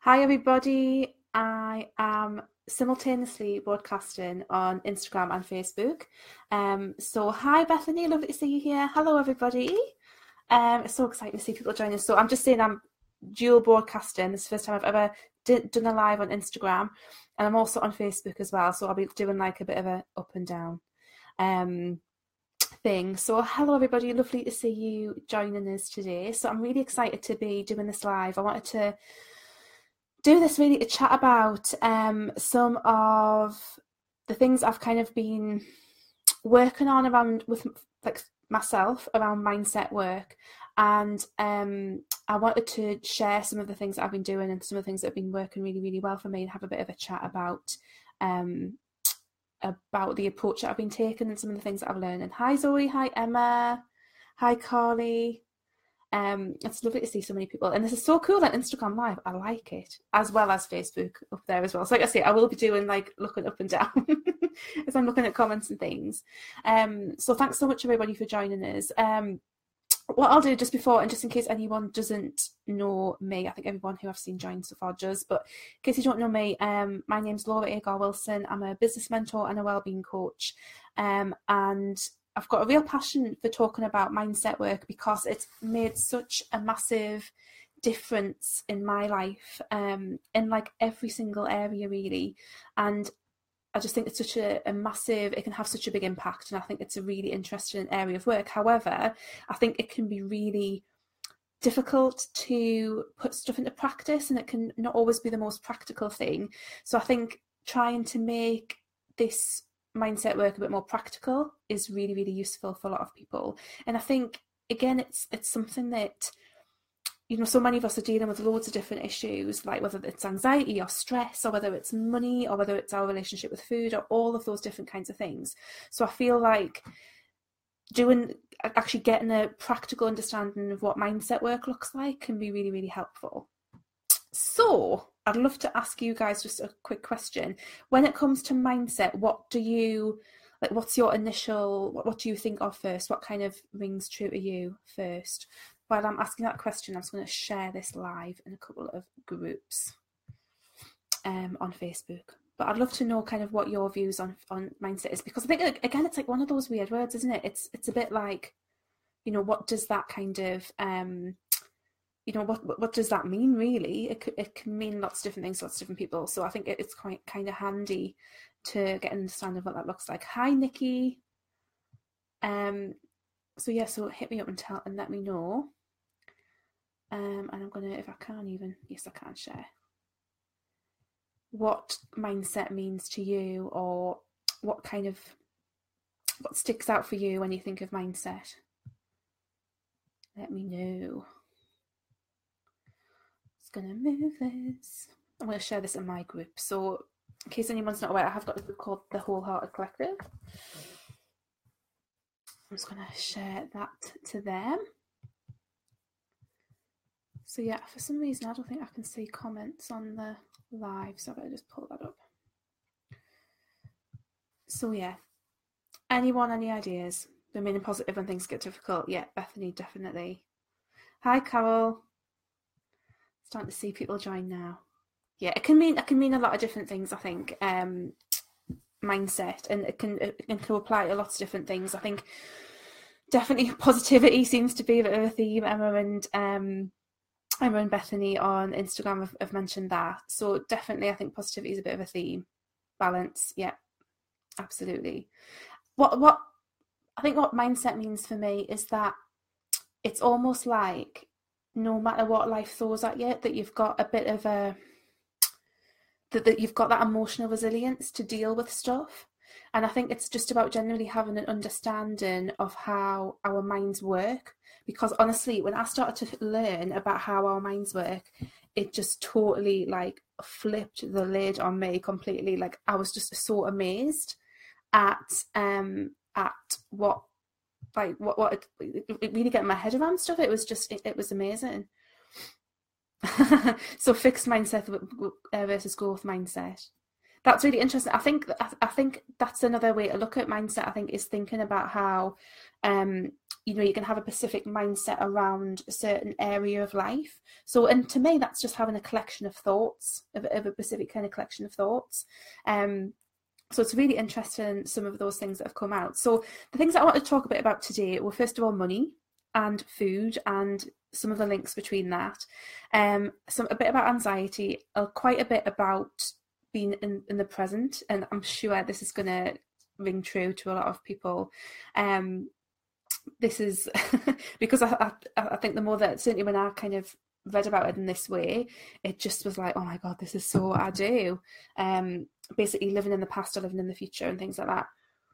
Hi, everybody. I am simultaneously broadcasting on Instagram and Facebook. So hi, Bethany. Lovely to see you here. Hello, everybody. It's so exciting to see people join us. So I'm just saying I'm dual broadcasting. This is the first time I've ever done a live on Instagram, and I'm also on Facebook as well. So I'll be doing like a bit of a up and down thing. So hello, everybody. Lovely to see you joining us today. So I'm really excited to be doing this live. I wanted to do this really to chat about some of the things I've kind of been working on around with like myself around mindset work, and I wanted to share some of the things that I've been doing and some of the things that have been working really, really well for me, and have a bit of a chat about the approach that I've been taking and some of the things that I've learned. And hi Zoe, hi Emma, hi Carly. It's lovely to see so many people, and this is so cool on Instagram Live. I like it, as well as Facebook up there as well. So like I say, I will be doing like looking up and down as I'm looking at comments and things. So thanks so much everybody for joining us. What I'll do just before, and just in case anyone doesn't know me, I think everyone who I've seen join so far does, but in case you don't know me, my name's Laura Agar Wilson. I'm a business mentor and a wellbeing coach, and I've got a real passion for talking about mindset work because it's made such a massive difference in my life, in like every single area really. And I just think it's such a massive, it can have such a big impact, and I think it's a really interesting area of work. However, I think it can be really difficult to put stuff into practice, and it can not always be the most practical thing. So I think trying to make this mindset work a bit more practical is really, really useful for a lot of people. And I think, again, it's something that, you know, so many of us are dealing with loads of different issues, like whether it's anxiety or stress, or whether it's money, or whether it's our relationship with food, or all of those different kinds of things. So I feel like actually getting a practical understanding of what mindset work looks like can be really, really helpful. So I'd love to ask you guys just a quick question. When it comes to mindset, what's your initial, what do you think of first? What kind of rings true to you first? While I'm asking that question, I'm just going to share this live in a couple of groups on Facebook. But I'd love to know kind of what your views on mindset is, because I think, again, it's like one of those weird words, isn't it? It's a bit like, you know, what does that kind of you know, what does that mean really? It can mean lots of different things to lots of different people. So I think it's quite kind of handy to get an understanding of what that looks like. Hi Nikki. So yeah, so hit me up and let me know. And I'm gonna, if I can even, yes I can share what mindset means to you, or what sticks out for you when you think of mindset. Let me know. Going to move this. I'm going to share this in my group. So in case anyone's not aware, I have got a group called the Wholehearted Collective. I'm just going to share that to them. So yeah, for some reason I don't think I can see comments on the live, so I'm going to just pull that up. So yeah, anyone, any ideas? Remaining positive when things get difficult. Yeah, Bethany, definitely. Hi Carol. Starting to see people join now. Yeah, it can mean a lot of different things, I think. Mindset, and it can apply to lots of different things. I think definitely positivity seems to be a bit of a theme. Emma and Bethany on Instagram have mentioned that. So definitely I think positivity is a bit of a theme. Balance, yeah, absolutely. What I think what mindset means for me is that it's almost like no matter what life throws at you, that you've got a bit of that you've got that emotional resilience to deal with stuff. And I think it's just about generally having an understanding of how our minds work. Because honestly, when I started to learn about how our minds work, it just totally like flipped the lid on me completely. Like I was just so amazed at what it really getting my head around stuff. It was just it was amazing. So fixed mindset versus growth mindset. That's really interesting. I think that's another way to look at mindset. I think is thinking about how, you can have a specific mindset around a certain area of life. So, and to me, that's just having a collection of thoughts, of a specific kind of collection of thoughts. So it's really interesting, some of those things that have come out. So the things that I want to talk a bit about today were, first of all, money and food and some of the links between that. A bit about anxiety, quite a bit about being in the present. And I'm sure this is going to ring true to a lot of people. This is because I think the more that, certainly when I kind of read about it in this way, it just was like, oh my God, this is so what I do. Basically living in the past or living in the future and things like that.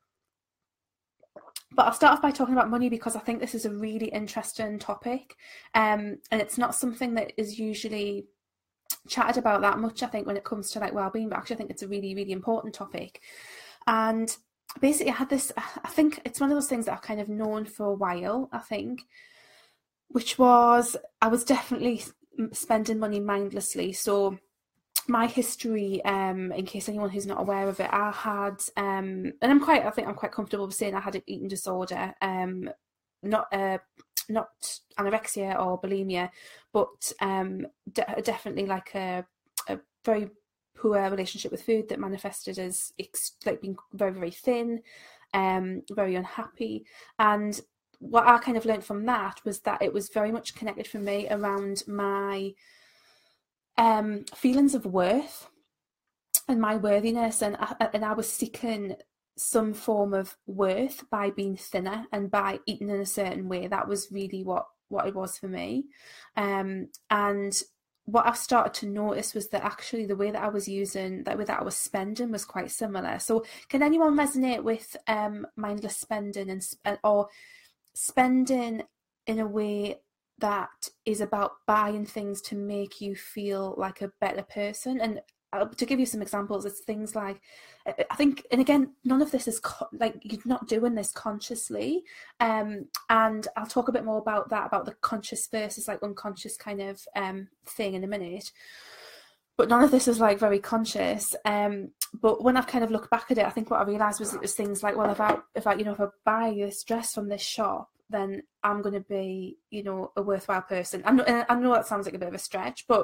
But I'll start off by talking about money because I think this is a really interesting topic. And it's not something that is usually chatted about that much, I think, when it comes to like well-being, but actually I think it's a really, really important topic. And basically I had this, I think it's one of those things that I've kind of known for a while, I think, which was, I was definitely spending money mindlessly. So my history, in case anyone who's not aware of it, I had, and I think I'm quite comfortable with saying I had an eating disorder, not anorexia or bulimia, but definitely like a very poor relationship with food that manifested as like being very, very thin, very unhappy. And what I kind of learned from that was that it was very much connected for me around my feelings of worth and my worthiness, and I was seeking some form of worth by being thinner and by eating in a certain way. That was really what it was for me. And what I've started to notice was that actually the way that I was using, that way that I was spending was quite similar. So can anyone resonate with mindless spending or spending in a way that is about buying things to make you feel like a better person? And to give you some examples, it's things like, I think, and again, none of this is like, you're not doing this consciously. And I'll talk a bit more about that, about the conscious versus like unconscious kind of thing in a minute. But none of this is like very conscious. But when I've kind of looked back at it, I think what I realised was it was things like, well, if I buy this dress from this shop, then I'm going to be, a worthwhile person. I know that sounds like a bit of a stretch, but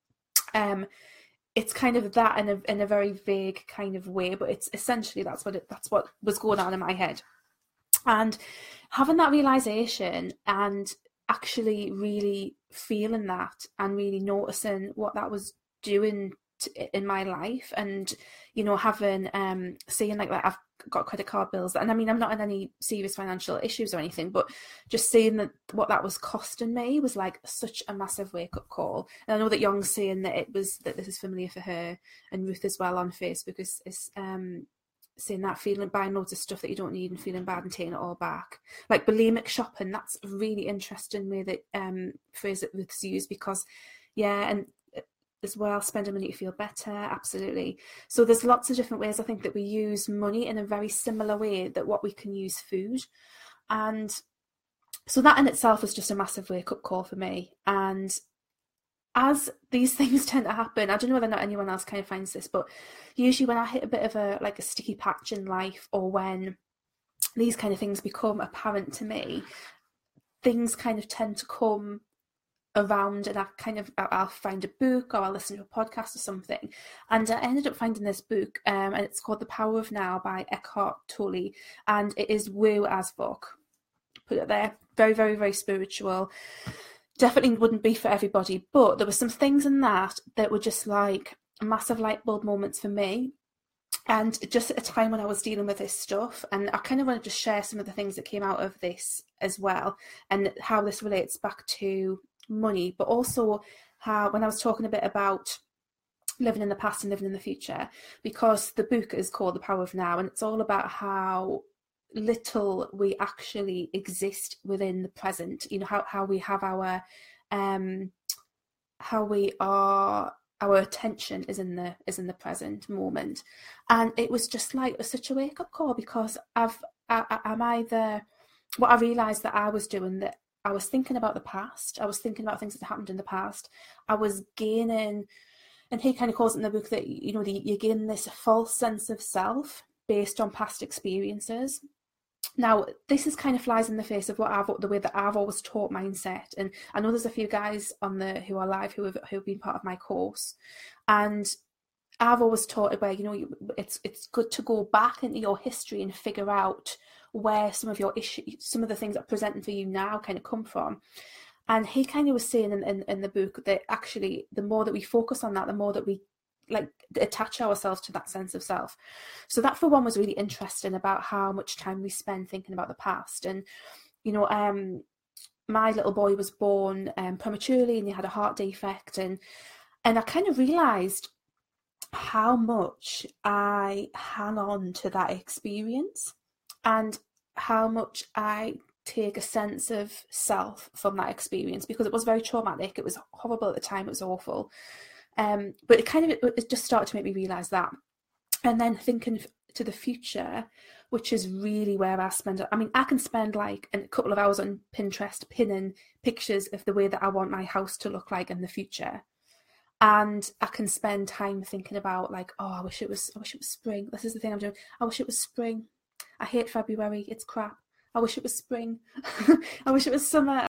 it's kind of that in a very vague kind of way. But it's essentially that's what was going on in my head. And having that realization and actually really feeling that and really noticing what that was doing in my life, and having seeing like that I've got credit card bills, and I mean I'm not in any serious financial issues or anything, but just seeing that what that was costing me was like such a massive wake-up call. And I know that Young's saying that this is familiar for her, and Ruth as well on Facebook is saying that, feeling buying loads of stuff that you don't need and feeling bad and taking it all back, like bulimic shopping. That's a really interesting way that phrase that Ruth's used, because and as well, spending money to feel better, absolutely. So there's lots of different ways I think that we use money in a very similar way that what we can use food. And so that in itself was just a massive wake-up call for me. And as these things tend to happen, I don't know whether or not anyone else kind of finds this, but usually when I hit a bit of a sticky patch in life, or when these kind of things become apparent to me, things kind of tend to come around, and I'll find a book or I'll listen to a podcast or something. And I ended up finding this book, and it's called The Power of Now by Eckhart Tolle, and it is woo as fuck. Put it there. Very, very, very spiritual. Definitely wouldn't be for everybody, but there were some things in that were just like massive light bulb moments for me. And just at a time when I was dealing with this stuff, and I kind of want to just share some of the things that came out of this as well, and how this relates back to money, but also how, when I was talking a bit about living in the past and living in the future, because the book is called The Power of Now, and it's all about how little we actually exist within the present, how we have our our attention is in the present moment. And it was just like such a wake-up call, because what I realized that I was doing, that I was thinking about the past. I was thinking about things that happened in the past. I was gaining And he kind of calls it in the book that, you know, you gain this false sense of self based on past experiences. Now, this is kind of flies in the face of the way that I've always taught mindset. And I know there's a few guys who are live who have been part of my course, and I've always taught it where, you know, it's good to go back into your history and figure out where some of your issues, some of the things that are presenting for you now kind of come from. And he kind of was saying in the book that actually the more that we focus on that, the more that we like attach ourselves to that sense of self. So that for one was really interesting about how much time we spend thinking about the past. And, you know, my little boy was born prematurely, and he had a heart defect. And I kind of realised how much I hang on to that experience and how much I take a sense of self from that experience, because it was very traumatic. It was horrible at the time. It was awful. But it just started to make me realise that. And then thinking to the future, which is really where I can spend like a couple of hours on Pinterest pinning pictures of the way that I want my house to look like in the future. And I can spend time thinking about like, oh, I wish it was spring. This is the thing I'm doing. I wish it was spring. I hate February. It's crap. I wish it was spring. I wish it was summer.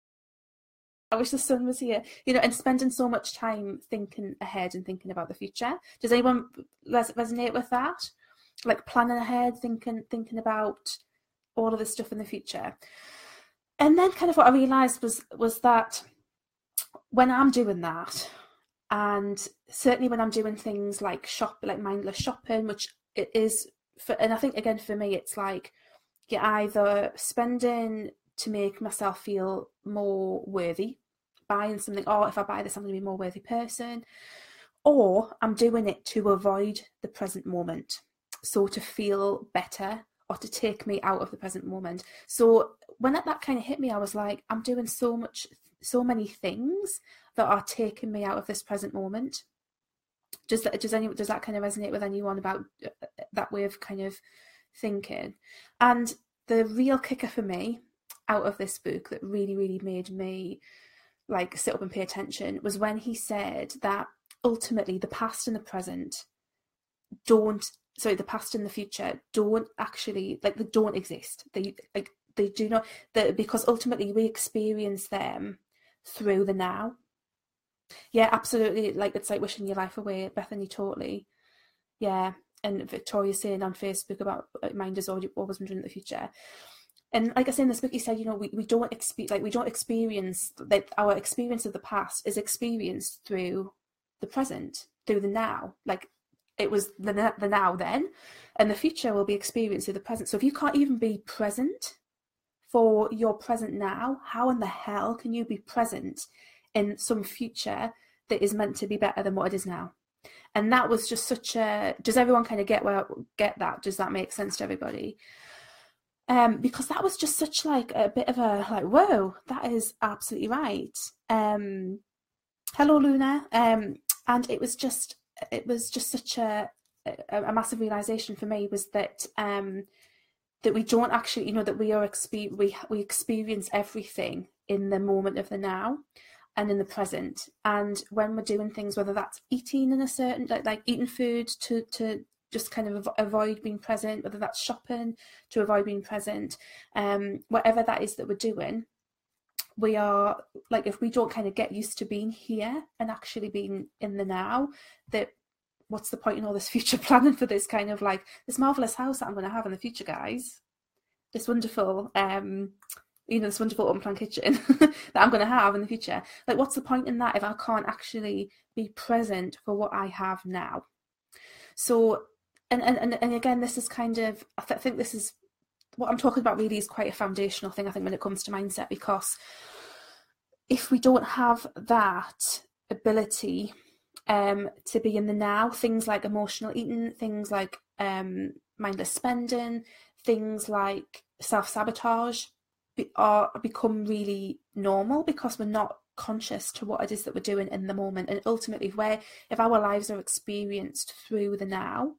I wish the sun was here, you know, and spending so much time thinking ahead and thinking about the future. Does anyone resonate with that? Like planning ahead, thinking about all of this stuff in the future. And then kind of what I realised was that when I'm doing that, and certainly when I'm doing things like mindless shopping, which it is, and I think again for me, it's like you're either spending to make myself feel more worthy, buying something, or if I buy this, I'm going to be a more worthy person, or I'm doing it to avoid the present moment, so to feel better or to take me out of the present moment. So when that kind of hit me, I was like, I'm doing so many things that are taking me out of this present moment. Does that kind of resonate with anyone about that way of kind of thinking? And the real kicker for me out of this book that really, really made me like sit up and pay attention was when he said that ultimately the past and the present the past and the future don't actually, like, they don't exist. They do not, because ultimately we experience them through the now. Yeah, absolutely. Like, it's like wishing your life away, Bethany, totally. Yeah. And Victoria's saying on Facebook about mind is always wondering the future. And like I say in this book, he said, you know, we don't experience that. Our experience of the past is experienced through the present, through the now. Like, it was the now then, and the future will be experienced through the present. So if you can't even be present for your present now, how in the hell can you be present in some future that is meant to be better than what it is now? And that was just such a, does everyone kind of get that? Does that make sense to everybody? Because that was just such like a bit of a like, whoa, that is absolutely right. Hello, Luna. And it was just such a massive realization for me, was that that we don't actually, you know, that we experience everything in the moment of the now and in the present. And when we're doing things, whether that's eating in a certain like eating food to just kind of avoid being present, whether that's shopping to avoid being present, whatever that is that we're doing, we are like, if we don't kind of get used to being here and actually being in the now, that what's the point in all this future planning for this kind of like this marvelous house that I'm going to have in the future, guys? This wonderful, this wonderful open plan kitchen that I'm going to have in the future. Like, what's the point in that if I can't actually be present for what I have now? So, and again, this is kind of, I think this is what I'm talking about really is quite a foundational thing, I think, when it comes to mindset, because if we don't have that ability to be in the now, things like emotional eating, things like mindless spending, things like self-sabotage become really normal, because we're not conscious to what it is that we're doing in the moment. And ultimately, if our lives are experienced through the now,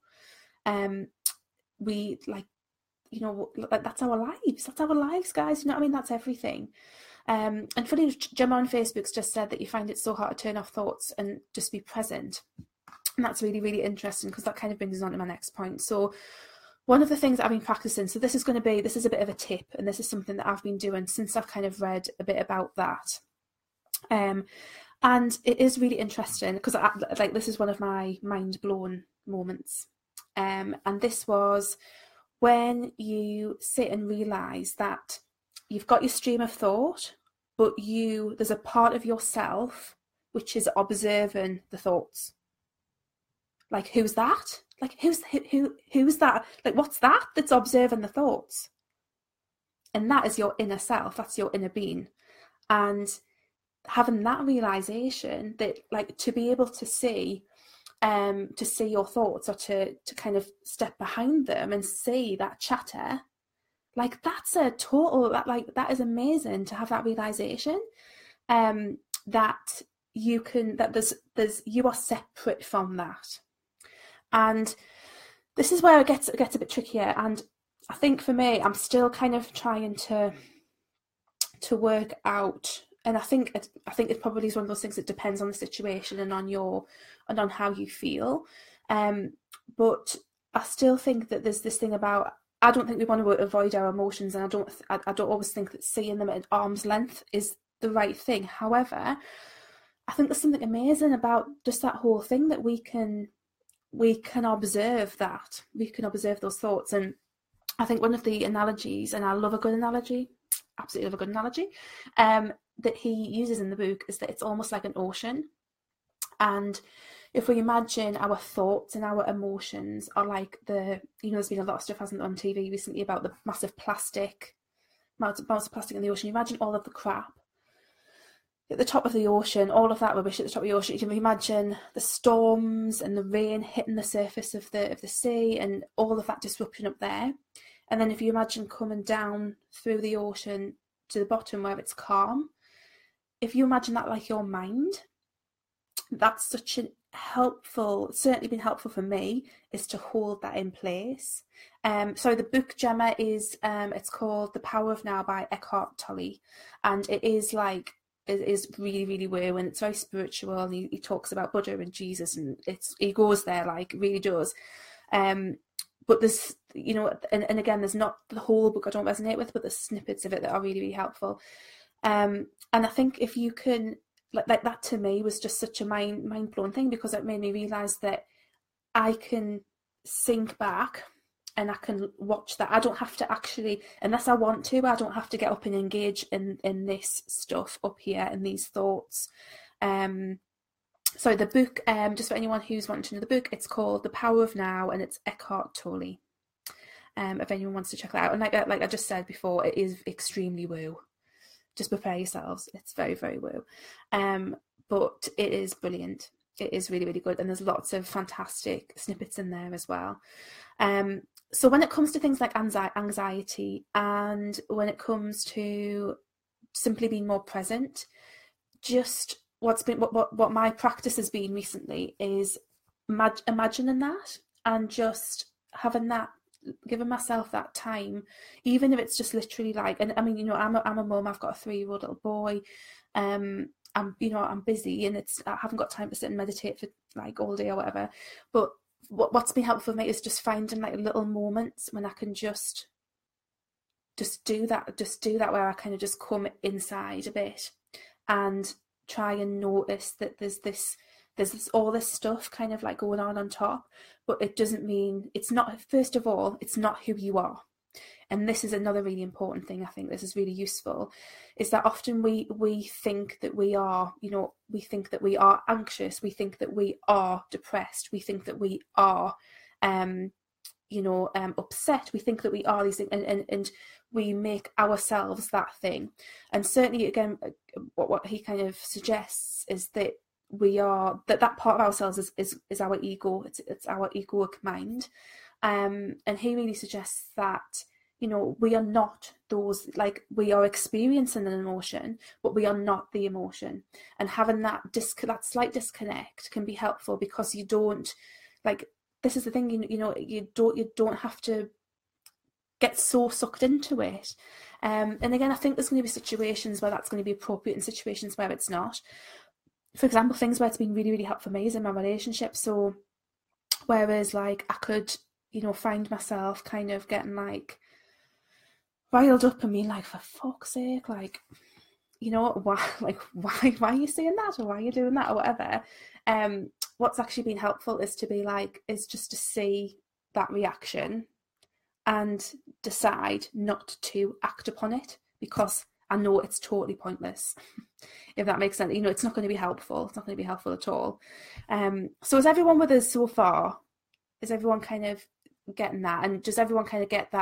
we like, you know, like that's our lives, guys, you know what I mean? That's everything. And funny, Gemma on Facebook's just said that you find it so hard to turn off thoughts and just be present. And that's really, really interesting, because that kind of brings us on to my next point. So one of the things that I've been practicing, so this is a bit of a tip, and this is something that I've been doing since I've kind of read a bit about that. And it is really interesting, because this is one of my mind blown moments. And this was when you sit and realise that you've got your stream of thought, but there's a part of yourself which is observing the thoughts. Like, who's that? Like, who's that? Like, what's that that's observing the thoughts? And that is your inner self. That's your inner being. And having that realization that, like, to be able to see your thoughts, or to kind of step behind them and see that chatter, like, that's a total, that is amazing to have that realization, that you are separate from that. And this is where it gets a bit trickier. And I think for me, I'm still kind of trying to work out. And I think it probably is one of those things that depends on the situation and on how you feel. But I still think that there's this thing about, I don't think we want to avoid our emotions, and I don't always think that seeing them at arm's length is the right thing. However, I think there's something amazing about just that whole thing, that we can observe that. We can observe those thoughts. And I think one of the analogies, and I love a good analogy, absolutely love a good analogy, that he uses in the book, is that it's almost like an ocean. And if we imagine our thoughts and our emotions are like there's been a lot of stuff, hasn't there, on TV recently about the massive plastic in the ocean. You imagine all of the crap at the top of the ocean, all of that rubbish at the top of the ocean. You can imagine the storms and the rain hitting the surface of the sea, and all of that disruption up there. And then if you imagine coming down through the ocean to the bottom where it's calm, if you imagine that like your mind, that's such a certainly been helpful for me, is to hold that in place. So the book, Gemma, is it's called The Power of Now by Eckhart Tolle, and it is really, really woo, and it's very spiritual, and he talks about Buddha and Jesus, and he goes there, like, really does. But there's, and again, there's not the whole book I don't resonate with, but there's snippets of it that are really, really helpful. And I think if you can, like that, to me was just such a mind-blowing thing, because it made me realise that I can sink back and I can watch that. I don't have to actually, unless I want to, I don't have to get up and engage in this stuff up here, in these thoughts. So the book, just for anyone who's wanting to know the book, it's called The Power of Now, and it's Eckhart Tolle. If anyone wants to check that out. And like I just said before, it is extremely woo. Just prepare yourselves. It's very, very woo. But it is brilliant. It is really, really good. And there's lots of fantastic snippets in there as well. So when it comes to things like anxiety, and when it comes to simply being more present, just what my practice has been recently is imagining that, and just having that, giving myself that time, even if it's just literally like, and I mean, I'm a mum, I've got a 3-year-old little boy, I'm busy, and I haven't got time to sit and meditate for like all day or whatever. But what's been helpful for me is just finding like little moments when I can just do that, where I kind of just come inside a bit and try and notice that there's all this stuff kind of like going on top, but it doesn't mean, it's not, first of all, it's not who you are. And this is another really important thing, I think this is really useful, is that often we think that we are, we think that we are anxious, we think that we are depressed, we think that we are, upset, we think that we are these things, and we make ourselves that thing. And certainly, again, what he kind of suggests is that we are, that part of ourselves is our ego, it's our egoic mind. And he really suggests that, we are not those, like, we are experiencing an emotion, but we are not the emotion. And having that slight disconnect can be helpful, because you don't, like, this is the thing, you don't have to get so sucked into it. And again, I think there's going to be situations where that's going to be appropriate, and situations where it's not. For example, things where it's been really, really helpful for me is in my relationship. So Whereas like I could, you know, find myself kind of getting like riled up and being like, for fuck's sake, like, you know, why are you saying that, or why are you doing that, or whatever. What's actually been helpful is just to see that reaction and decide not to act upon it, because I know it's totally pointless. If that makes sense, you know, it's not going to be helpful. It's not going to be helpful at all. So is everyone with us so far? Is everyone kind of getting that? And does everyone kind of get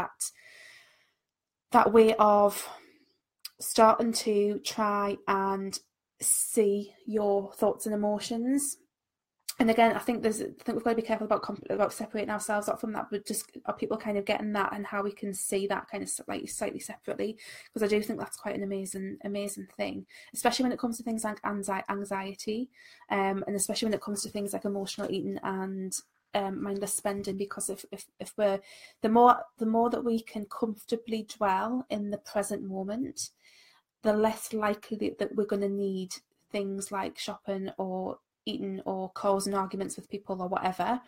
that way of starting to try and see your thoughts and emotions? And again, I think we've got to be careful about separating ourselves out from that, but just are people kind of getting that, and how we can see that kind of like slightly separately? Because I do think that's quite an amazing thing, especially when it comes to things like anxiety, and especially when it comes to things like emotional eating and mindless spending. Because if we're the more that we can comfortably dwell in the present moment, the less likely that we're going to need things like shopping or eating or causing arguments with people or whatever,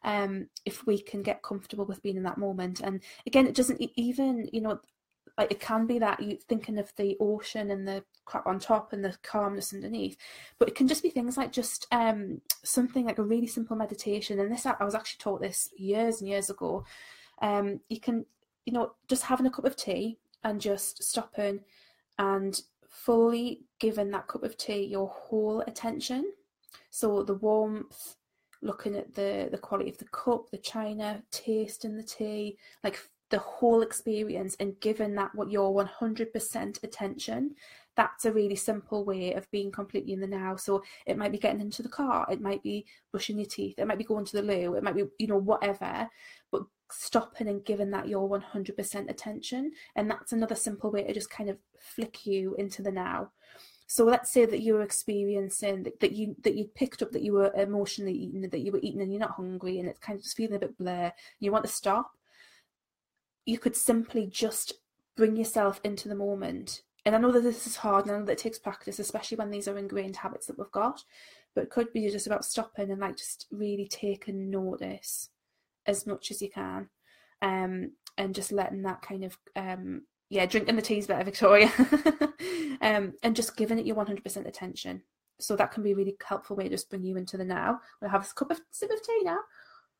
if we can get comfortable with being in that moment. And again, it doesn't even, you know, like it can be that you thinking of the ocean and the crap on top and the calmness underneath, but it can just be things like just something like a really simple meditation. And this, I was actually taught this years and years ago. You can, you know, just having a cup of tea and just stopping and fully giving that cup of tea your whole attention. So the warmth, looking at the quality of the cup, the china, tasting the tea, like the whole experience, and giving that what your 100% attention. That's a really simple way of being completely in the now. So it might be getting into the car, it might be brushing your teeth, it might be going to the loo, it might be, you know, whatever, but stopping and giving that your 100% attention. And that's another simple way to just kind of flick you into the now. So let's say that you're experiencing that you picked up that you were emotionally eating, that you were eating and you're not hungry, and it's kind of just feeling a bit blur. You want to stop. You could simply just bring yourself into the moment. And I know that this is hard, and I know that it takes practice, especially when these are ingrained habits that we've got. But it could be just about stopping and like just really taking notice as much as you can, and just letting that kind of drinking the tea's better, Victoria. And just giving it your 100% attention. So that can be a really helpful way to just bring you into the now. We'll have a sip of tea now.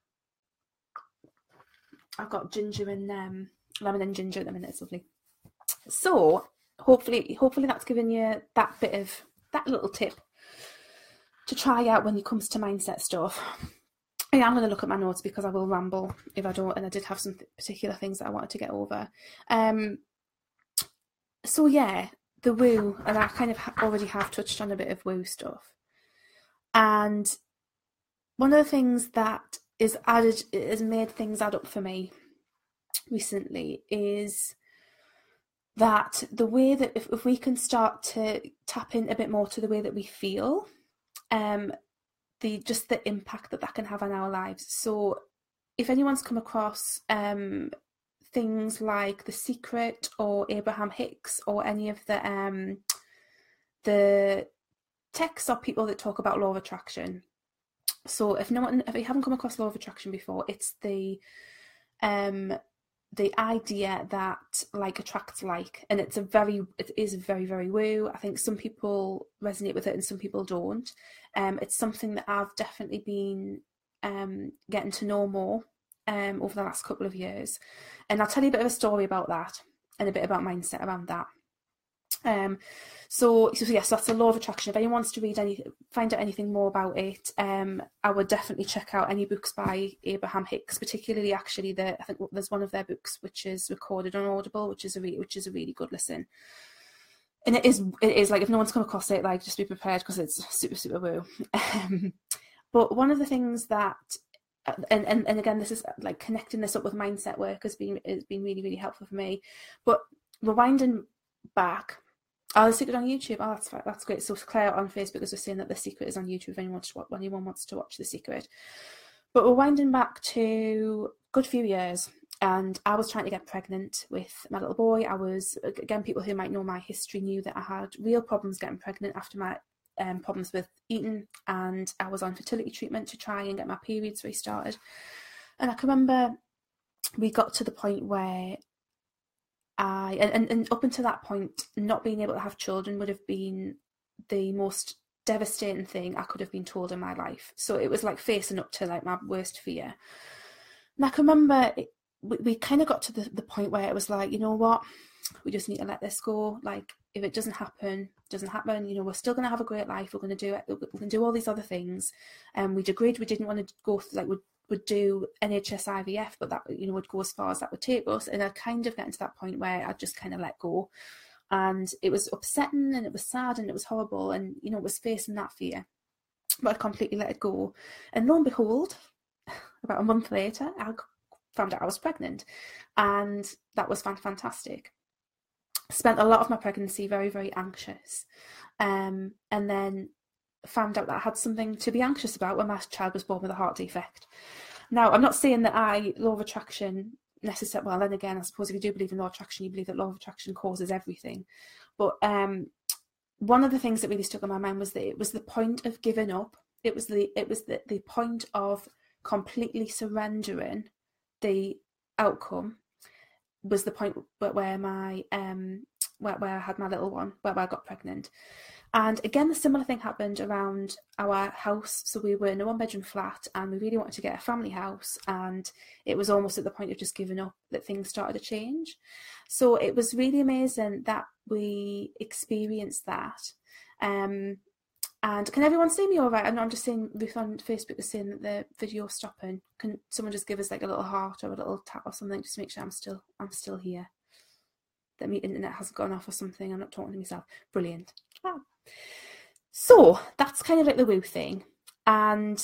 I've got ginger and lemon and ginger at the minute. It's lovely. So hopefully that's given you that little tip to try out when it comes to mindset stuff. I am going to look at my notes because I will ramble if I don't, and I did have some particular things that I wanted to get over. So yeah, the woo, and I kind of already have touched on a bit of woo stuff. And one of the things that has made things add up for me recently is that the way that if we can start to tap in a bit more to the way that we feel, the impact that can have on our lives. So if anyone's come across things like The Secret or Abraham Hicks or any of the texts or people that talk about law of attraction. So if you haven't come across law of attraction before, it's the idea that like attracts like, and it is very, very woo. I think some people resonate with it and some people don't. It's something that I've definitely been getting to know more over the last couple of years, and I'll tell you a bit of a story about that and a bit about mindset around that. So that's the law of attraction. If anyone wants to find out anything more about it, I would definitely check out any books by Abraham Hicks, particularly actually I think there's one of their books which is recorded on Audible, which is a really good listen. And it is like, if no one's come across it, like just be prepared because it's super, super woo. But one of the things that and again, this is like connecting this up with mindset work has been really, really helpful for me. But rewinding back, The Secret on YouTube. Oh, that's great. So Claire on Facebook is just saying that The Secret is on YouTube if anyone wants to watch The Secret. But we're winding back to a good few years, and I was trying to get pregnant with my little boy. I was, again, people who might know my history knew that I had real problems getting pregnant after my problems with eating, and I was on fertility treatment to try and get my periods restarted. And I can remember we got to the point where and up until that point, not being able to have children would have been the most devastating thing I could have been told in my life. So it was like facing up to like my worst fear. And I can remember we kind of got to the point where it was like, you know what, we just need to let this go. Like, if it doesn't happen, you know, we're still going to have a great life. We're going to do it. We can do all these other things. And we'd agreed we didn't want to go like would do NHS IVF, but that, you know, would go as far as that would take us. And I kind of getting to that point where I just kind of let go. And it was upsetting and it was sad and it was horrible. And, you know, it was facing that fear, but I completely let it go. And lo and behold, about a month later, I found out I was pregnant, and that was fantastic. Spent a lot of my pregnancy very, very anxious, and then found out that I had something to be anxious about when my child was born with a heart defect. Now, I'm not saying that law of attraction necessarily, well, then again, I suppose if you do believe in law of attraction, you believe that law of attraction causes everything. But one of the things that really stuck in my mind was that it was the point of giving up. It was the point of completely surrendering the outcome, was the point where my where I had my little one, where I got pregnant. And again, the similar thing happened around our house. So we were in a 1-bedroom flat and we really wanted to get a family house, and it was almost at the point of just giving up that things started to change. So it was really amazing that we experienced that. And can everyone see me all right? I'm just seeing Ruth on Facebook is saying that the video's stopping. Can someone just give us like a little heart or a little tap or something just to make sure I'm still here? That my internet hasn't gone off or something. I'm not talking to myself. Brilliant. Wow. So that's kind of like the woo thing. And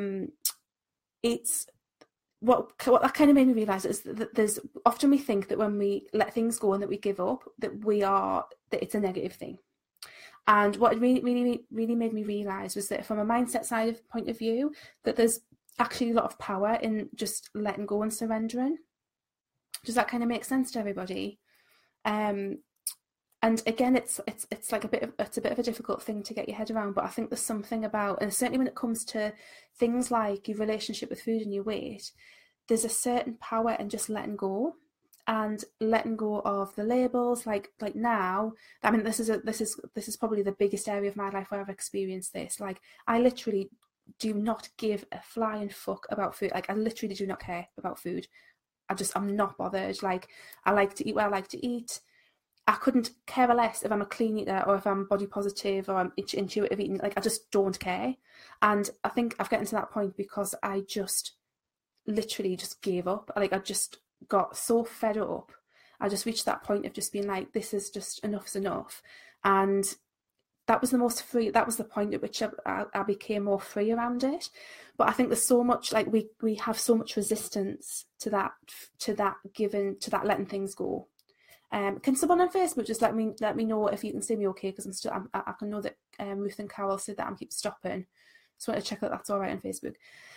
it's what that kind of made me realise is that there's often we think that when we let things go and that we give up, that it's a negative thing. And what it really made me realise was that from a mindset side of point of view, that there's actually a lot of power in just letting go and surrendering. Does that kind of make sense to everybody? And again, it's like a bit of a difficult thing to get your head around, but I think there's something about, and certainly when it comes to things like your relationship with food and your weight, there's a certain power in just letting go. And letting go of the labels, like now, I mean, this is probably the biggest area of my life where I've experienced this. Like, I literally do not give a flying fuck about food. Like, I literally do not care about food. I'm not bothered. Like, I like to eat what I like to eat. I couldn't care less if I'm a clean eater or if I'm body positive or I'm intuitive eating. Like, I just don't care. And I think I've gotten to that point because I just literally just gave up. Like, I just got so fed up. I just reached that point of just being like, this is just enough's enough. And that was the most free, that was the point at which I became more free around it. But I think there's so much, like we have so much resistance to that letting things go. Can someone on Facebook just let me know if you can see me okay, because I can know that Ruth and Carol said that I keep stopping. Just want to check that that's all right on Facebook.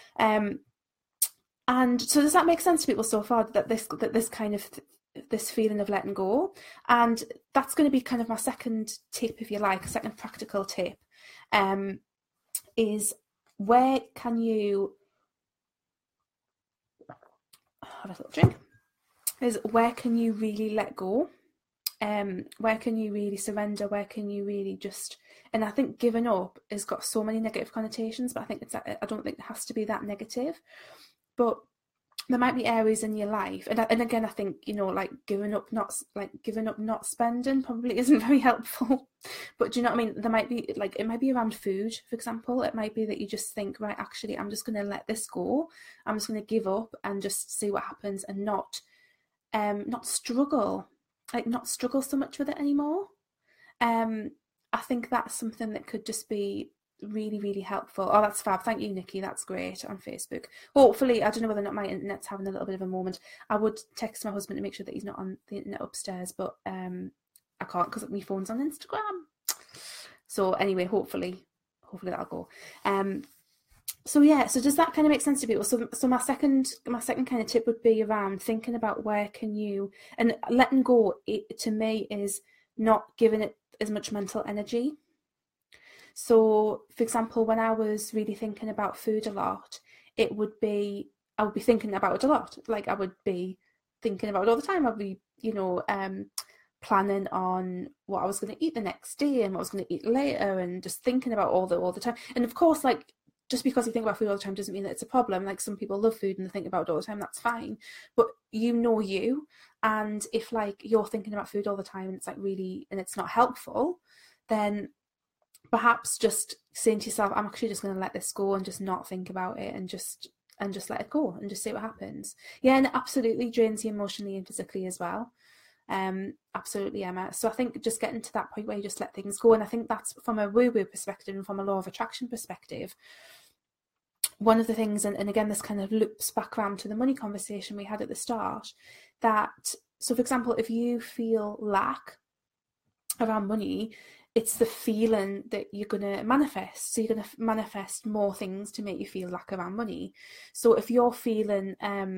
And so does that make sense to people so far, that this kind of this feeling of letting go? And that's going to be kind of my second tip, if you like, a second practical tip, is where can you have a little drink? Is where can you really let go? Where can you really surrender? Where can you really just? And I think giving up has got so many negative connotations, but I don't think it has to be that negative. But there might be areas in your life, and again, I think, you know, like giving up not spending probably isn't very helpful. But do you know what I mean? There might be, like, it might be around food, for example. It might be that you just think, right, actually, I'm just going to let this go. I'm just going to give up and just see what happens, and not struggle so much with it anymore. I think that's something that could just be really, really helpful. Oh, that's fab. Thank you, Nikki. That's great on Facebook. Hopefully, I don't know whether or not my internet's having a little bit of a moment. I would text my husband to make sure that he's not on the internet upstairs, but I can't because my phone's on Instagram. So anyway, hopefully that'll go. So yeah, so does that kind of make sense to people? So my second kind of tip would be around thinking about where can you, and letting go, to me, is not giving it as much mental energy. So, for example, when I was really thinking about food a lot, I would be thinking about it a lot. Like I would be thinking about it all the time. I'd be, planning on what I was going to eat the next day and what I was going to eat later, and just thinking about all the time. And of course, like, just because you think about food all the time doesn't mean that it's a problem. Like, some people love food and they think about it all the time, that's fine. But you, and if like you're thinking about food all the time and it's like really, and it's not helpful, then perhaps just saying to yourself, I'm actually just going to let this go and just not think about it, and just let it go and just see what happens. Yeah, and it absolutely drains you emotionally and physically as well. Absolutely, Emma. So I think just getting to that point where you just let things go, and I think that's from a woo-woo perspective and from a law of attraction perspective. One of the things, and again, this kind of loops back around to the money conversation we had at the start, that, so for example, if you feel lack around money, it's the feeling that you're going to manifest. So you're going to manifest more things to make you feel lack around money. So if you're feeling,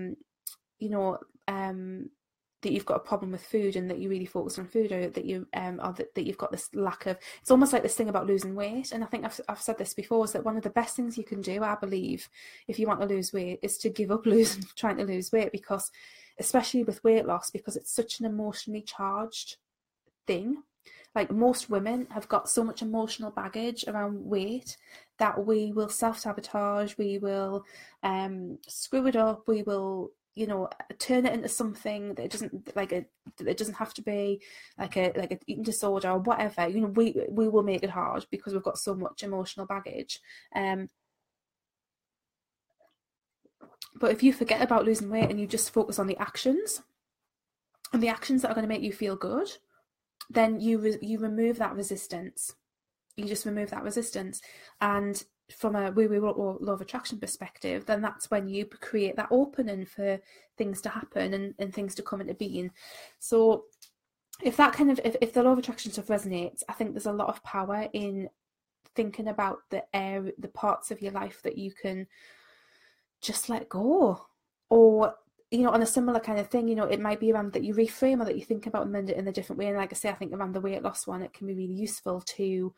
that you've got a problem with food and that you really focus on food, or that you or that you've got this lack of, it's almost like this thing about losing weight. And I think I've said this before, is that one of the best things you can do, I believe, if you want to lose weight, is to give up trying to lose weight, because especially with weight loss, because it's such an emotionally charged thing. Like, most women have got so much emotional baggage around weight that we will self-sabotage, we will screw it up, we will, turn it into something that it doesn't have to be, like an eating disorder or whatever. We will make it hard because we've got so much emotional baggage. But if you forget about losing weight and you just focus on the actions, and the actions that are going to make you feel good, then you remove that resistance. You just remove that resistance. And from a woo-woo law of attraction perspective, then that's when you create that opening for things to happen and things to come into being. So if that kind of, if the law of attraction stuff resonates, I think there's a lot of power in thinking about the parts of your life that you can just let go. Or, on a similar kind of thing, it might be around that you reframe, or that you think about them in a different way. And like I say, I think around the weight loss one, it can be really useful to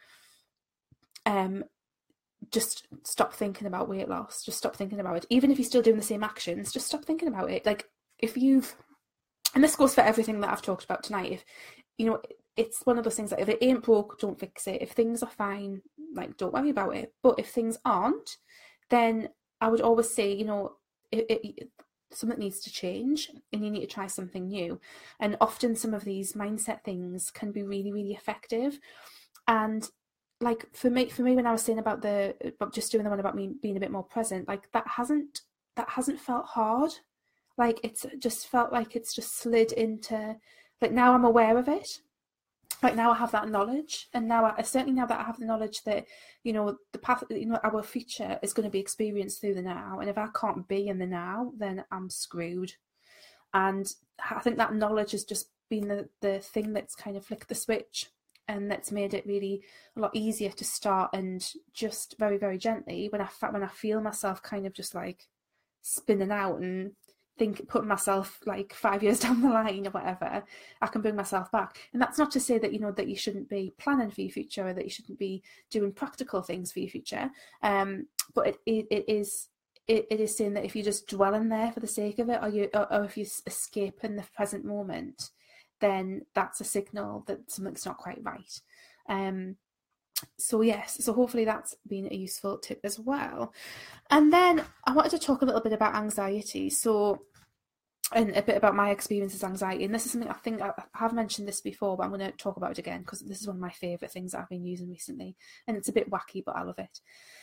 just stop thinking about weight loss. Just stop thinking about it. Even if you're still doing the same actions, just stop thinking about it. Like, if you've, and this goes for everything that I've talked about tonight, if, it's one of those things that if it ain't broke, don't fix it. If things are fine, like, don't worry about it. But if things aren't, then I would always say, something needs to change and you need to try something new. And often some of these mindset things can be really, really effective. And like, for me, when I was saying about just doing the one about me being a bit more present, like, that hasn't felt hard. Like, it's just felt like it's just slid into, like, now I'm aware of it. Like, now I have that knowledge, and now now that I have the knowledge that, the path, our future is going to be experienced through the now, and if I can't be in the now, then I'm screwed. And I think that knowledge has just been the thing that's kind of flicked the switch, and that's made it really a lot easier to start, and just very, very gently, when I feel myself kind of just like spinning out and putting myself like 5 years down the line or whatever, I can bring myself back. And that's not to say that, that you shouldn't be planning for your future, or that you shouldn't be doing practical things for your future. But it is saying that if you just dwell in there for the sake of it, or if you escape in the present moment, then that's a signal that something's not quite right. So yes, so hopefully that's been a useful tip as well. And then I wanted to talk a little bit about anxiety. So, and a bit about my experiences with anxiety. And this is something I think I have mentioned this before, but I'm going to talk about it again, because this is one of my favourite things that I've been using recently. And it's a bit wacky, but I love it.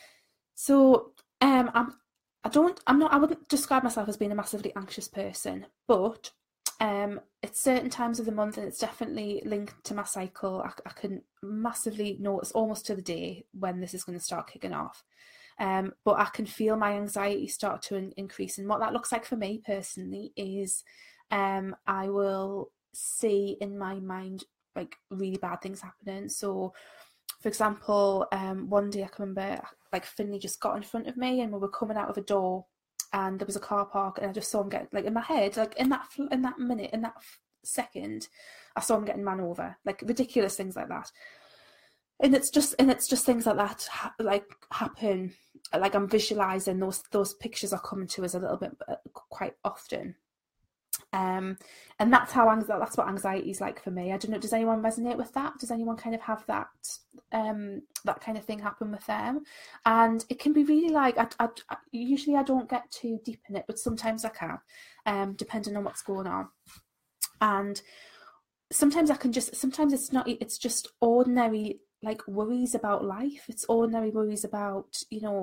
So I wouldn't describe myself as being a massively anxious person, but it's certain times of the month, and it's definitely linked to my cycle. I can massively notice almost to the day when this is going to start kicking off. But I can feel my anxiety start to increase. And what that looks like for me personally is I will see in my mind like really bad things happening. So, for example, one day I can remember like Finley just got in front of me, and we were coming out of a door, and there was a car park, and I just saw him get, like, in my head, like in that minute, in that second, I saw him getting ran over, like ridiculous things like that. And it's just things like that like happen. Like I'm visualizing those pictures are coming to us a little bit quite often. And that's what anxiety is like for me. I don't know, does anyone resonate with that? Does anyone kind of have that that kind of thing happen with them? And it can be really like, usually I don't get too deep in it, but sometimes I can, depending on what's going on. And sometimes it's just ordinary like worries about life. It's ordinary worries about,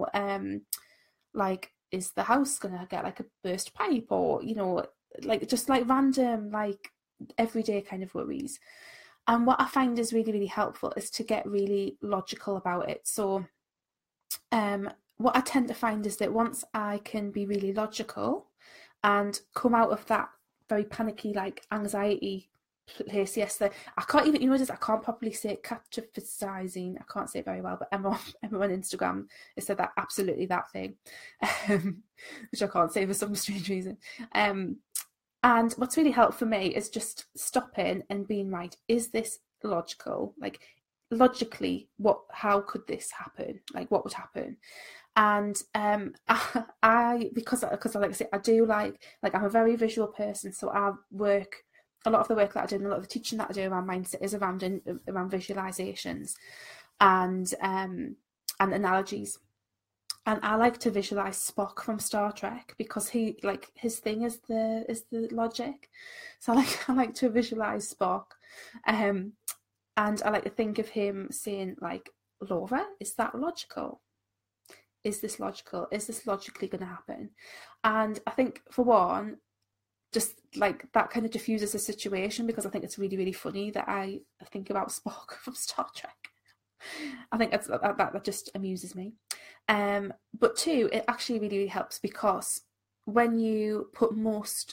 like, is the house gonna get like a burst pipe, or like just like random, like everyday kind of worries. And what I find is really, really helpful is to get really logical about it. So what I tend to find is that once I can be really logical and come out of that very panicky, like anxiety place, yes, I can't even, I can't properly say catastrophizing. I can't say it very well, but Emma on Instagram has said that, absolutely that thing, which I can't say for some strange reason. And what's really helped for me is just stopping and being right, is this logical? Like, logically, how could this happen? Like, what would happen? And I because like I say, I do like I'm a very visual person, so I work, a lot of the work that I do and a lot of the teaching that I do around mindset is around visualizations and analogies. And I like to visualize Spock from Star Trek because his thing is the logic. So I like to visualize Spock, and I like to think of him saying, like, Laura, is that logical? Is this logical? Is this logically going to happen? And I think, for one, just like that kind of diffuses the situation, because I think it's really, really funny that I think about Spock from Star Trek. I think that just amuses me. But two, it actually really, really helps, because when you put most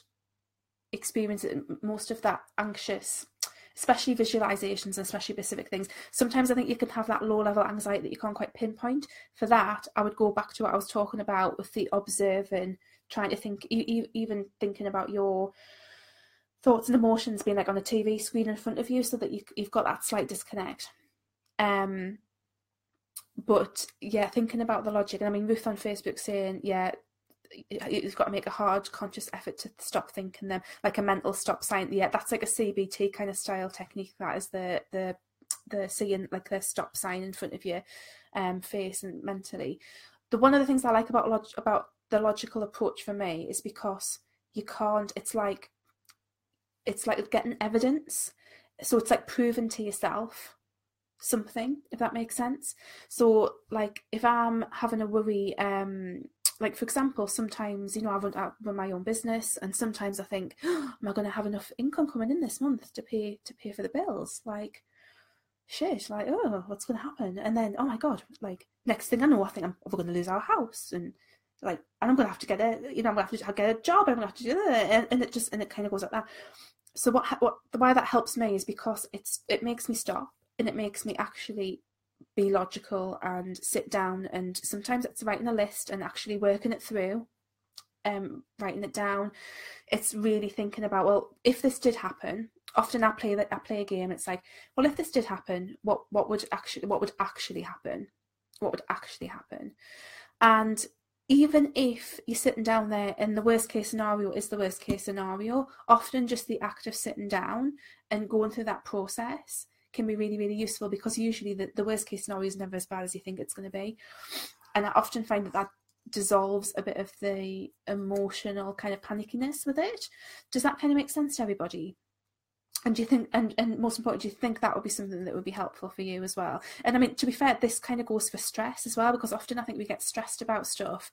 of that anxious, especially visualizations and especially specific things, sometimes I think you can have that low level anxiety that you can't quite pinpoint. For that, I would go back to what I was talking about with the observing, trying to think, even thinking about your thoughts and emotions being like on a TV screen in front of you, so that you've got that slight disconnect. But yeah, thinking about the logic. And I mean, Ruth on Facebook saying, yeah, you've got to make a hard conscious effort to stop thinking them, like a mental stop sign. Yeah, that's like a CBT kind of style technique. That is the seeing like the stop sign in front of your face and mentally. One of the things I like about the logical approach for me is because you can't, it's like getting evidence. So it's like proving to yourself something, if that makes sense. So like if I'm having a worry, like for example, sometimes I run my own business, and sometimes I think, oh, am I going to have enough income coming in this month to pay for the bills? Like, shit, like, oh, what's going to happen? And then, oh my god, like next thing I know, I think we're going to lose our house, and I'm going to have to get I'm going to have to get a job, I'm going to have to do that, and it kind of goes like that. So why that helps me is because it makes me stop, and it makes me actually be logical and sit down, and sometimes it's writing a list and actually working it through, writing it down. It's really thinking about, well, if this did happen. Often I play a game. It's like, well, if this did happen, what would actually happen? What would actually happen? And even if you're sitting down there and the worst case scenario is the worst case scenario, often just the act of sitting down and going through that process can be really, really useful, because usually the worst case scenario is never as bad as you think it's going to be. And I often find that dissolves a bit of the emotional kind of panickiness with it. Does that kind of make sense to everybody? And do you think, and most importantly, do you think that would be something that would be helpful for you as well? And I mean, to be fair, this kind of goes for stress as well, because often I think we get stressed about stuff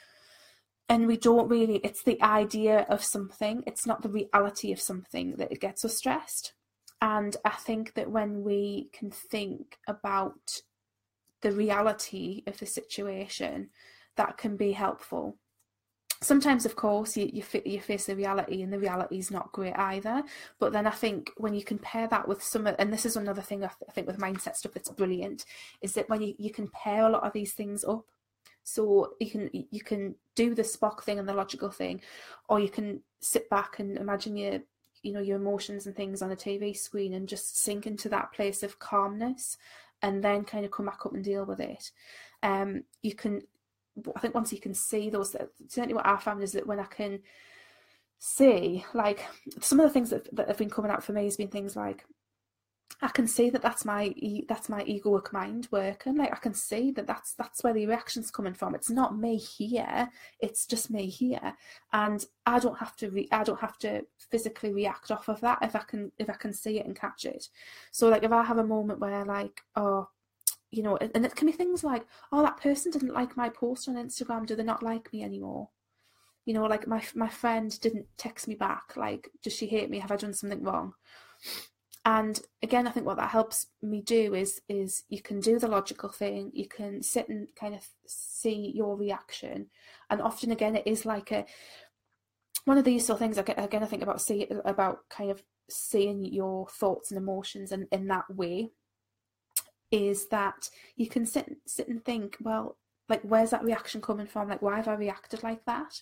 and we don't really, it's the idea of something, it's not the reality of something that it gets us stressed. And I think that when we can think about the reality of the situation, that can be helpful. Sometimes, of course, you face the reality, and the reality is not great either. But then I think when you compare that with and this is another thing I think with mindset stuff that's brilliant, is that when you compare a lot of these things up. So you can do the Spock thing and the logical thing, or you can sit back and imagine your emotions and things on a TV screen and just sink into that place of calmness and then kind of come back up and deal with it. You can, I think once you can see those, certainly what I found is that when I can see, like, some of the things that have been coming out for me has been things like, I can see that that's my egoic mind working. Like, I can see that that's where the reaction's coming from. It's not me here, it's just me here, and I don't have to physically react off of that if I can see it and catch it. So like, if I have a moment where, like, oh, you know, and it can be things like, oh, that person didn't like my post on Instagram, do they not like me anymore? You know, like, my friend didn't text me back, like, does she hate me? Have I done something wrong? And again, I think what that helps me do is you can do the logical thing, you can sit and kind of see your reaction. And often, again, it is like one of these sort of things, again, I think about kind of seeing your thoughts and emotions in that way, is that you can sit and think, well, like, where's that reaction coming from? Like, why have I reacted like that?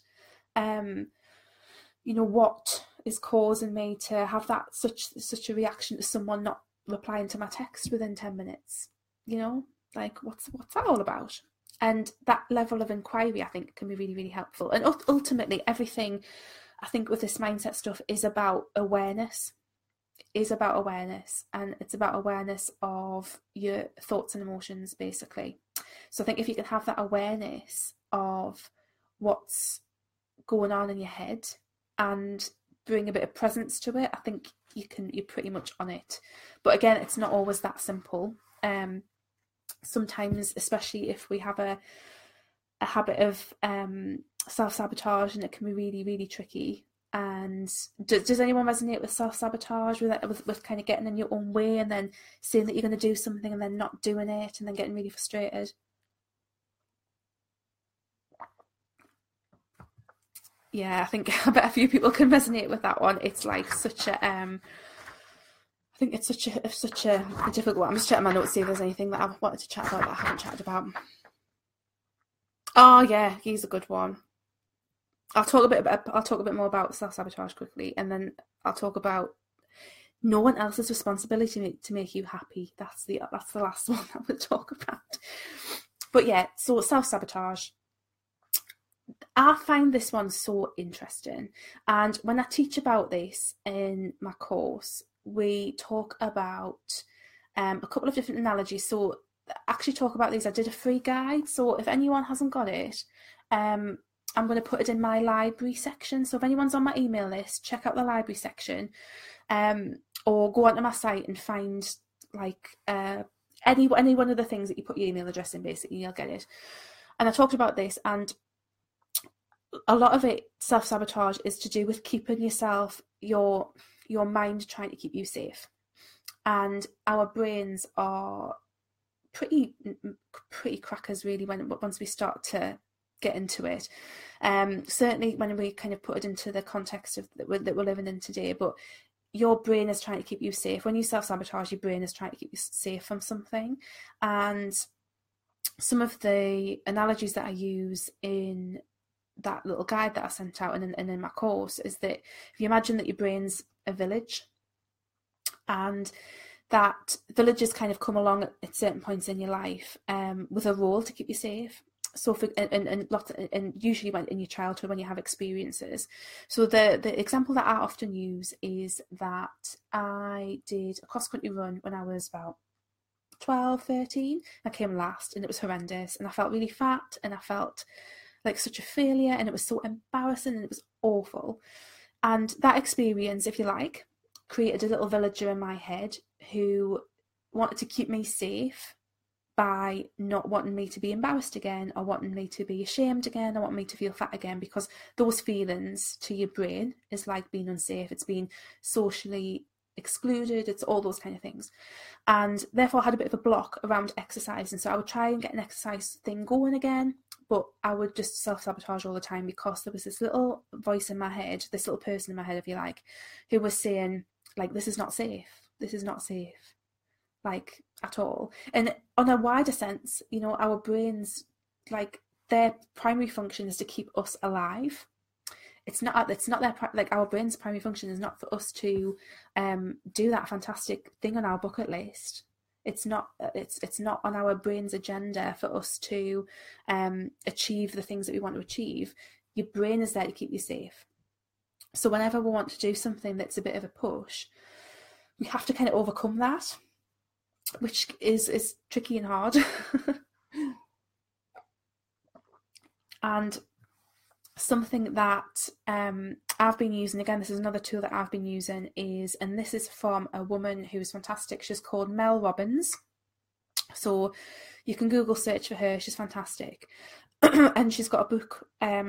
You know, what is causing me to have that such a reaction to someone not replying to my text within 10 minutes? You know, like, what's that all about? And that level of inquiry, I think, can be really, really helpful. And ultimately, everything, I think, with this mindset stuff is about awareness. And it's about awareness of your thoughts and emotions, basically. So I think if you can have that awareness of what's going on in your head and bring a bit of presence to it, I think you're pretty much on it. But again, it's not always that simple. Sometimes, especially if we have a habit of self-sabotage, and it can be really, really tricky. And does anyone resonate with self-sabotage, with kind of getting in your own way and then saying that you're going to do something and then not doing it and then getting really frustrated? Yeah, I bet a few people can resonate with that one. It's like such a I think it's such a difficult one. I'm just checking my notes, see if there's anything that I wanted to chat about that I haven't chatted about. Oh yeah, he's a good one. I'll talk a bit more about self-sabotage quickly, and then I'll talk about no one else's responsibility to make you happy. That's the last one I will talk about. But yeah, so self-sabotage. I find this one so interesting, and when I teach about this in my course, we talk about a couple of different analogies. So I actually talk about these. I did a free guide, so if anyone hasn't got it, I'm going to put it in my library section. So if anyone's on my email list, check out the library section, or go onto my site and find like any one of the things that you put your email address in, basically, you'll get it. And I talked about this, and a lot of it, self-sabotage, is to do with keeping your mind trying to keep you safe. And our brains are pretty crackers, really, once we start to get into it. Certainly when we kind of put it into the context that we're living in today. But your brain is trying to keep you safe. When you self-sabotage, your brain is trying to keep you safe from something. And some of the analogies that I use in that little guide that I sent out and in my course is that if you imagine that your brain's a village, and that villagers kind of come along at certain points in your life with a role to keep you safe. So and usually when in your childhood, when you have experiences. So the example that I often use is that I did a cross-country run when I was about 12, 13. I came last, and it was horrendous, and I felt really fat, and I felt like such a failure, and it was so embarrassing, and it was awful. And that experience, if you like, created a little villager in my head who wanted to keep me safe by not wanting me to be embarrassed again, or wanting me to be ashamed again, or wanting me to feel fat again, because those feelings to your brain is like being unsafe. It's being socially excluded. It's all those kind of things. And therefore I had a bit of a block around exercise. And so I would try and get an exercise thing going again, but I would just self-sabotage all the time, because there was this little voice in my head, this little person in my head, if you like, who was saying, like, this is not safe. This is not safe, like, at all. And on a wider sense, you know, our brains, like, their primary function is to keep us alive. It's not their, like, our brain's primary function is not for us to do that fantastic thing on our bucket list. It's not on our brain's agenda for us to achieve the things that we want to achieve. Your brain is there to keep you safe. So whenever we want to do something that's a bit of a push, we have to kind of overcome that, which is tricky and hard. And something that I've been using, again, this is another tool that I've been using, and this is from a woman who's fantastic. She's called Mel Robbins. So you can Google search for her. She's fantastic. And she's got a book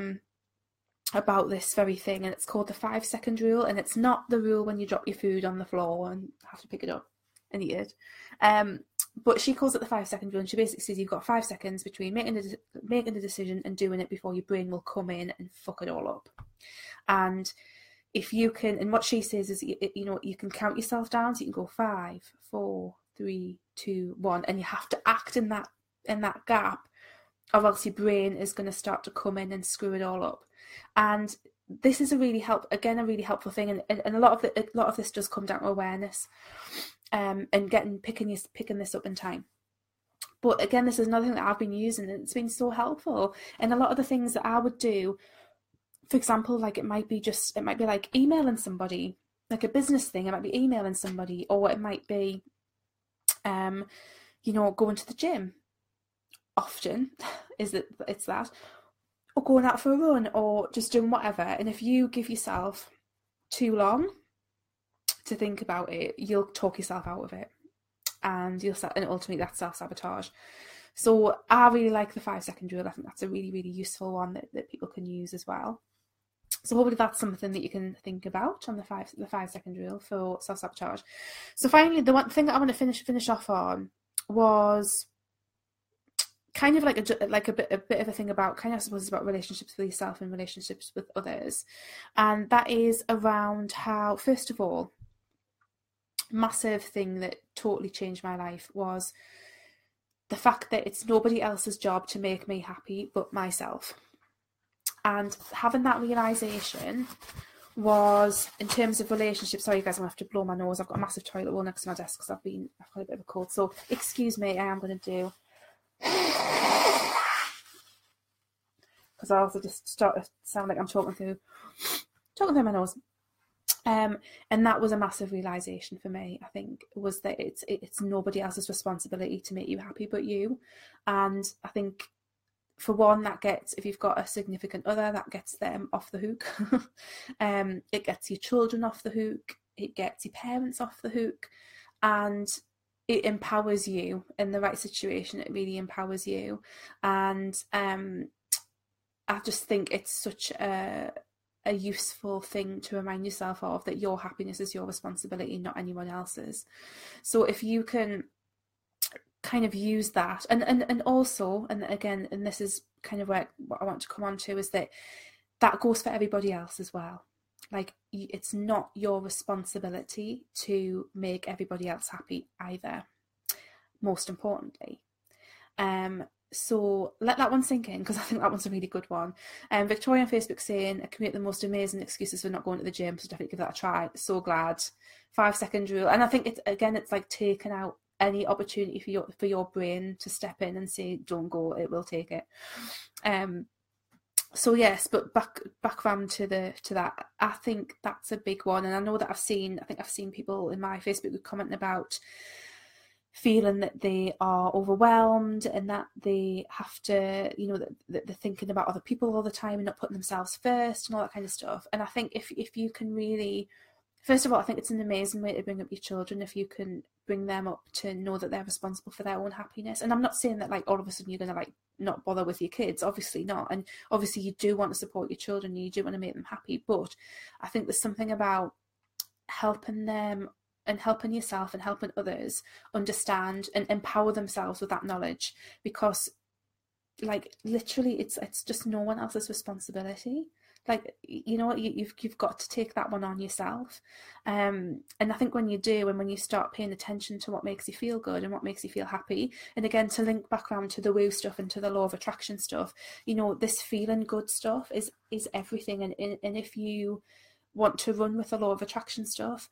about this very thing, and it's called the 5-second rule. And it's not the rule when you drop your food on the floor and have to pick it up and eat it. But she calls it the 5-second rule, and she basically says you've got 5 seconds between making a decision and doing it before your brain will come in and fuck it all up. And if you can, and what she says is, you can count yourself down, so you can go 5, 4, 3, 2, 1, and you have to act in that gap, or else your brain is going to start to come in and screw it all up. And this is a really helpful thing, and a lot of this does come down to awareness, and picking this up in time. But again, this is another thing that I've been using, and it's been so helpful. And a lot of the things that I would do, for example, like it might be like emailing somebody, like a business thing. It might be emailing somebody, or it might be, going to the gym. Often, it's that, or going out for a run, or just doing whatever. And if you give yourself too long to think about it, you'll talk yourself out of it, and ultimately that's self-sabotage. So I really like the 5-second rule. I think that's a really, really useful one that people can use as well. So hopefully that's something that you can think about on the 5-second rule for self-sabotage. So finally, the one thing that I want to finish off on was kind of like a bit of a thing about, kind of, I suppose, it's about relationships with yourself and relationships with others. And that is around how, first of all, massive thing that totally changed my life was the fact that it's nobody else's job to make me happy but myself. And having that realization was, in terms of relationships, sorry guys, I'm going to have to blow my nose. I've got a massive toilet roll next to my desk because I've got a bit of a cold. So excuse me, I am going to do, because I also just start to sound like I'm talking through my nose. And that was a massive realization for me, I think, was that it's nobody else's responsibility to make you happy but you. And I think, for one, if you've got a significant other, that gets them off the hook. It gets your children off the hook. It gets your parents off the hook. And it empowers you in the right situation. It really empowers you. And I just think it's such a useful thing to remind yourself of, that your happiness is your responsibility, not anyone else's. So if you can kind of use that, and also, and again, and this is kind of what I want to come on to, is that goes for everybody else as well. Like, it's not your responsibility to make everybody else happy either, most importantly. So let that one sink in, because I think that one's a really good one. Victoria on Facebook saying, I commute the most amazing excuses for not going to the gym, so definitely give that a try. So glad. 5-second rule. And I think it's like taking out any opportunity for your brain to step in and say, don't go, it will take it. So yes, but back round to that, I think that's a big one. And I know that I've seen people in my Facebook group commenting about feeling that they are overwhelmed, and that they have to, that they're thinking about other people all the time and not putting themselves first and all that kind of stuff. And I think if you can really, first of all, I think it's an amazing way to bring up your children, if you can bring them up to know that they're responsible for their own happiness. And I'm not saying that, like, all of a sudden you're going to, like, not bother with your kids, obviously not. And obviously you do want to support your children, you do want to make them happy. But I think there's something about helping them and helping yourself and helping others understand and empower themselves with that knowledge, because, like, literally it's just no one else's responsibility. Like, you've got to take that one on yourself. And I think when you do, and when you start paying attention to what makes you feel good and what makes you feel happy, and again, to link back around to the woo stuff and to the law of attraction stuff, this feeling good stuff is everything. And if you want to run with the law of attraction stuff,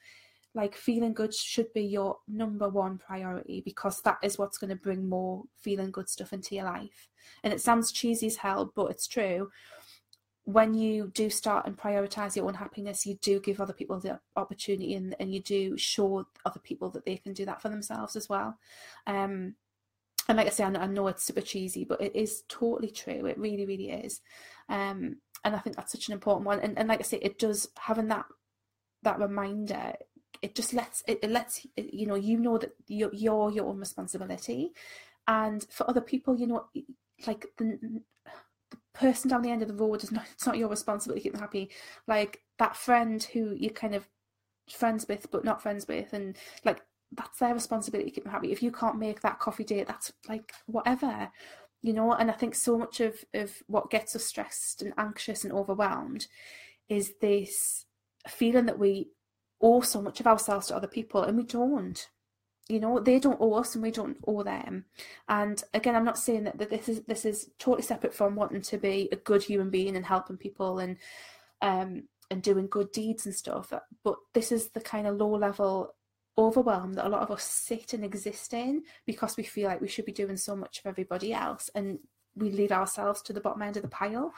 Like, feeling good should be your number one priority, because that is what's going to bring more feeling good stuff into your life. And it sounds cheesy as hell, but it's true. When you do start and prioritize your own happiness, you do give other people the opportunity, and you do show other people that they can do that for themselves as well. And like I say, I know it's super cheesy, but it is totally true. It really, really is. And I think that's such an important one. And like I say, it does, having that reminder, it just lets you know that you're your own responsibility. And for other people, you know, like the person down the end of the road it's not your responsibility to keep them happy. Like that friend who you're kind of friends with but not friends with, and like that's their responsibility to keep them happy. If you can't make that coffee date, that's like whatever, you know. And I think so much of what gets us stressed and anxious and overwhelmed is this feeling that we owe so much of ourselves to other people, and we don't. You know, they don't owe us and we don't owe them. And again, I'm not saying that this is totally separate from wanting to be a good human being and helping people and doing good deeds and stuff. But this is the kind of low level overwhelm that a lot of us sit and exist in, because we feel like we should be doing so much for everybody else, and we leave ourselves to the bottom end of the pile.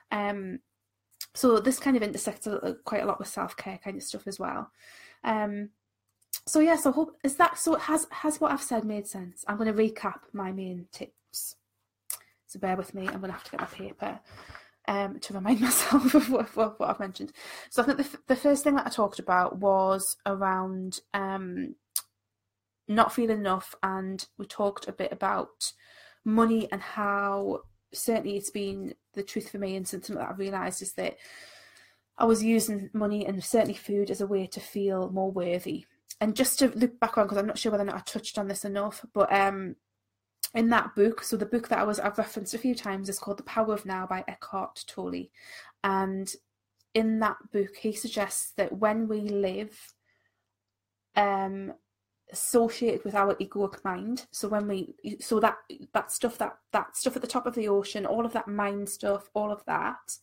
So this kind of intersects quite a lot with self-care kind of stuff as well. So yeah, has what I've said made sense? I'm going to recap my main tips. So bear with me, I'm going to have to get my paper to remind myself of what I've mentioned. So I think the first thing that I talked about was around not feeling enough, and we talked a bit about money and how certainly it's been the truth for me, and something that I've realised is that I was using money and certainly food as a way to feel more worthy. And just to look back on, because I'm not sure whether or not I touched on this enough, but in that book, so the book that I've referenced a few times is called The Power of Now by Eckhart Tolle. And in that book, he suggests that when we live associated with our egoic mind, so that stuff at the top of the ocean, all of that mind stuff, all of that,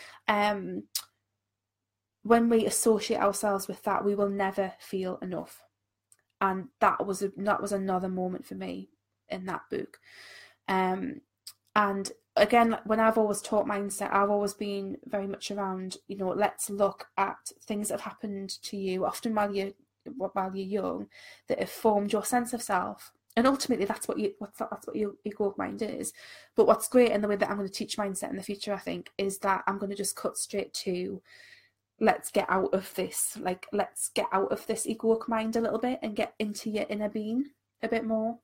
when we associate ourselves with that, we will never feel enough. And that was another moment for me in that book. And again, when I've always taught mindset, I've always been very much around, you know, let's look at things that have happened to you, often while you're young, that have formed your sense of self. And ultimately, that's what your egoic mind is. But what's great in the way that I'm going to teach mindset in the future, I think, is that I'm going to just cut straight to, let's get out of this egoic mind a little bit and get into your inner being a bit more.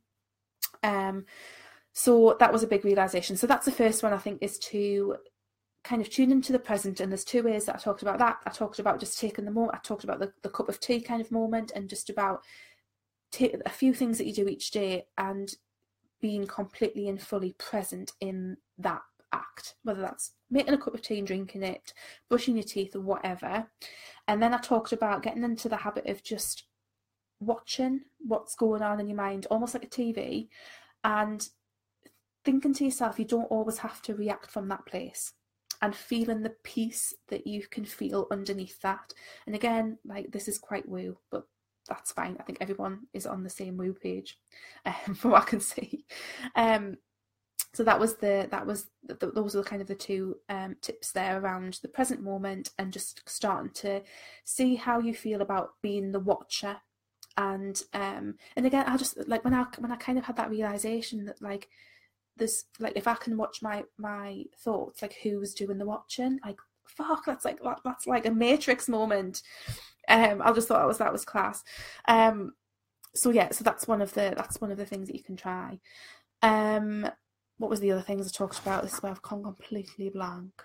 So that was a big realization. So that's the first one, I think, is to kind of tune into the present. And there's two ways that I talked about that. I talked about just taking the moment. I talked about the cup of tea kind of moment, and just about a few things that you do each day and being completely and fully present in that act, whether that's making a cup of tea and drinking it, brushing your teeth, or whatever. And then I talked about getting into the habit of just watching what's going on in your mind, almost like a TV, and thinking to yourself, you don't always have to react from that place, and feeling the peace that you can feel underneath that. And again, like, this is quite woo, but that's fine. I think everyone is on the same woo page, from what I can see. So those are kind of the two tips there around the present moment, and just starting to see how you feel about being the watcher. And again, I just, like, when I kind of had that realization that, like, this, like, if I can watch my thoughts, like, who's doing the watching? Like, fuck, that's like a Matrix moment. I just thought that was class. So that's one of the things that you can try. What was the other things I talked about? This is where I've gone completely blank.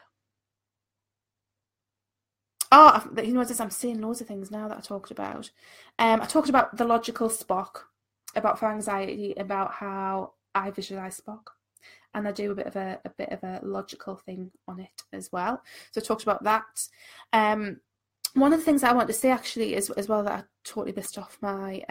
Oh, you know what? I'm seeing loads of things now that I talked about. I talked about the logical Spock, about for anxiety, about how I visualize Spock, and I do a bit of a logical thing on it as well. So I talked about that. One of the things I want to say actually is as well, that I totally missed off when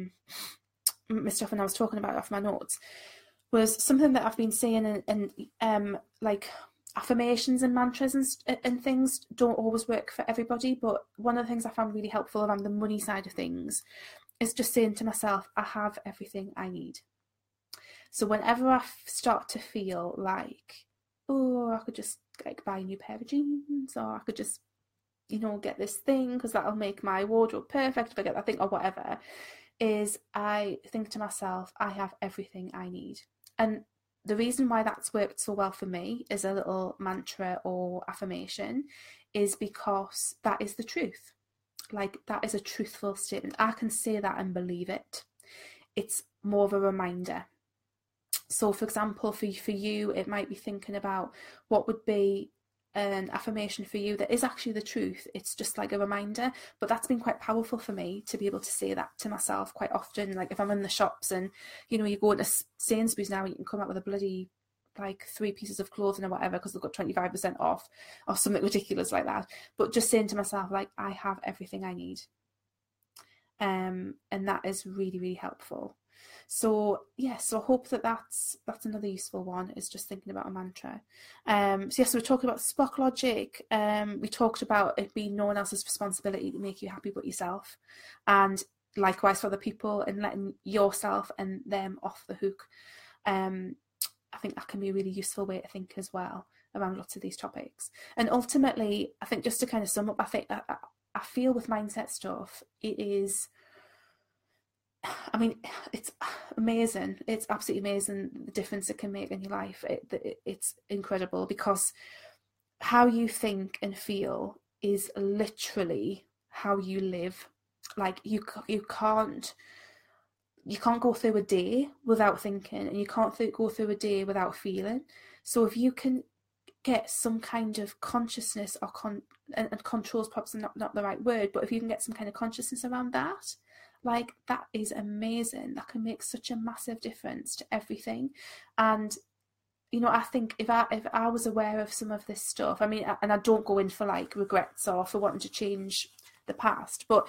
I was talking about it off my notes, was something that I've been seeing, and like, affirmations and mantras and things don't always work for everybody, but one of the things I found really helpful around the money side of things is just saying to myself, I have everything I need. So whenever I start to feel like, oh, I could just like buy a new pair of jeans, or I could just, you know, get this thing because that'll make my wardrobe perfect if I get that thing, or whatever, is I think to myself, I have everything I need. And the reason why that's worked so well for me as a little mantra or affirmation is because that is the truth. Like, that is a truthful statement. I can say that and believe it. It's more of a reminder. So, for example, for you, it might be thinking about what would be an affirmation for you that is actually the truth. It's just like a reminder, but that's been quite powerful for me to be able to say that to myself quite often. Like if I'm in the shops and, you know, you go into Sainsbury's now and you can come out with a bloody like 3 pieces of clothing or whatever because they've got 25% off or something ridiculous like that. But just saying to myself, like, I have everything I need. And that is really, really helpful. So yeah, so I hope that's another useful one, is just thinking about a mantra. So yes, we're talking about Spock logic. We talked about it being no one else's responsibility to make you happy but yourself, and likewise for other people, and letting yourself and them off the hook. I think that can be a really useful way to think as well around lots of these topics. And ultimately, I think just to kind of sum up, I think I feel with mindset stuff, it is, I mean, it's amazing. It's absolutely amazing the difference it can make in your life. It's incredible, because how you think and feel is literally how you live. Like you can't go through a day without thinking, and you can't go through a day without feeling. So if you can get some kind of consciousness or and control's perhaps not the right word, but if you can get some kind of consciousness around that, like, that is amazing. That can make such a massive difference to everything. And you know, I think if I was aware of some of this stuff, I mean, and I don't go in for like regrets or for wanting to change the past, but